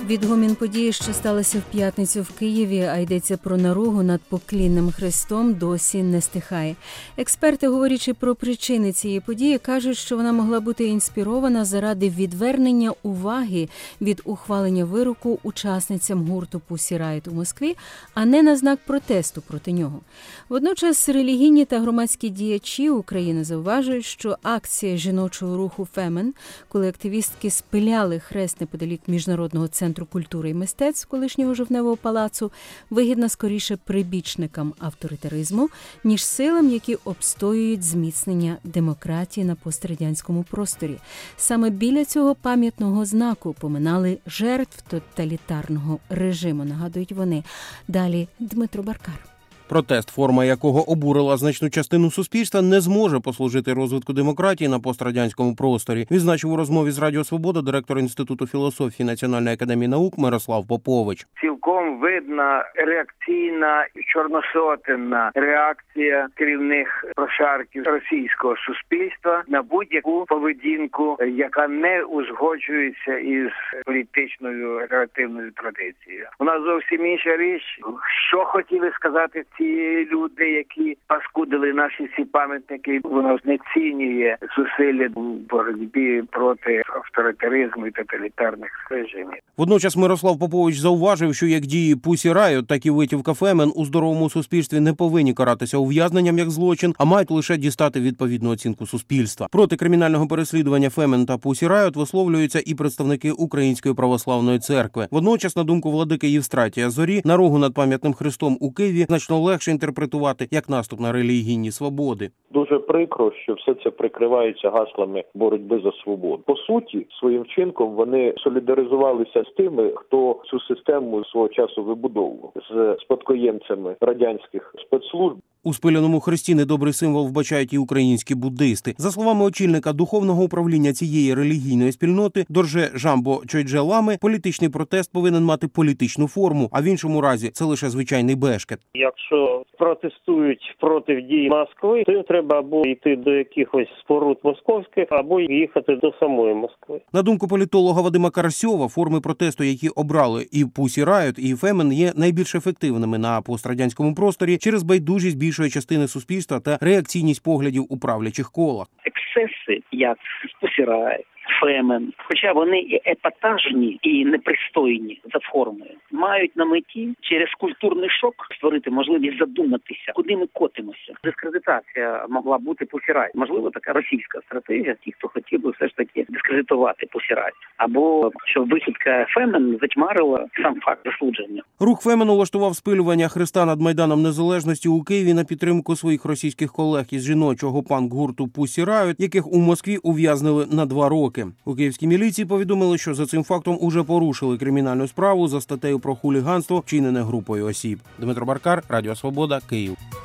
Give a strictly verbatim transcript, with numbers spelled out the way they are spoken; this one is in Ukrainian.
Відгомін події, що сталося в п'ятницю в Києві, а йдеться про наругу над Поклінним хрестом, досі не стихає. Експерти, говорячи про причини цієї події, кажуть, що вона могла бути інспірована заради відвернення уваги від ухвалення вироку учасницям гурту Pussy Riot у Москві, а не на знак протесту проти нього. Водночас релігійні та громадські діячі України зауважують, що акція жіночого руху «Фемен», коли активістки спиляли хрест неподалік Міжнародного центру культури і мистецтв колишнього Жовтневого палацу, вигідна скоріше прибічникам авторитаризму, ніж силам, які обстоюють зміцнення демократії на пострадянському просторі. Саме біля цього пам'ятного знаку поминали жертв тоталітарного режиму, нагадують вони. Далі Дмитро Баркар. Протест, форма якого обурила значну частину суспільства, не зможе послужити розвитку демократії на пострадянському просторі, відзначив у розмові з Радіо Свобода директор Інституту філософії Національної академії наук Мирослав Попович. Цілком видна реакційна, чорносотенна реакція керівних прошарків російського суспільства на будь-яку поведінку, яка не узгоджується із політичною релятивною традицією. У нас зовсім інша річ. Що хотіли сказати ці люди, які паскудили наші ці пам'ятники, воно знецінює зусилля в боротьбі проти авторитаризму і тоталітарних режимів. Водночас Мирослав Попович зауважив, що як дії Pussy Riot, так і витівка «Фемен» у здоровому суспільстві не повинні каратися ув'язненням як злочин, а мають лише дістати відповідну оцінку суспільства. Проти кримінального переслідування «Фемен» та Pussy Riot висловлюються і представники Української православної церкви. Водночас, на думку владики Євстратія Зорі, наругу над пам'ятним хрестом у Києві значно легше інтерпретувати як наступ на релігійні свободи. Дуже прикро, що все це прикривається гаслами боротьби за свободу. По суті, своїм вчинком вони солідаризувалися з тими, хто цю систему свого часу вибудовував, з спадкоємцями радянських спецслужб. У спиляному хресті недобрий символ вбачають і українські буддисти. За словами очільника духовного управління цієї релігійної спільноти Дорже Жамбо Чойдже Лами, політичний протест повинен мати політичну форму, а в іншому разі це лише звичайний бешкет. Якщо протестують проти дій Москви, то треба або йти до якихось споруд московських, або їхати до самої Москви. На думку політолога Вадима Карасьова, форми протесту, які обрали і Pussy Riot, і «Фемен», є найбільш ефективними на пострадянському просторі через байдужість більшої частини суспільства та реакційність поглядів у правлячих колах. Ексцеси, як Pussy Riot, «Фемен», хоча вони і епатажні, і непристойні за формою, мають на меті через культурний шок створити можливість задуматися, куди ми котимося. Дискредитація могла бути Pussy Riot. Можливо, така російська стратегія, ті, хто хотів би все ж таки дискредитувати Pussy Riot. Або, щоб вихідка «Фемен» затьмарила сам факт засудження. Рух «Фемен» улаштував спилювання хреста над Майданом Незалежності у Києві на підтримку своїх російських колег із жіночого панк-гурту Pussy Riot, яких у Москві ув'язнили на два роки. У київській міліції повідомили, що за цим фактом уже порушили кримінальну справу за статтею про хуліганство, вчинене групою осіб. Дмитро Баркар, Радіо Свобода, Київ.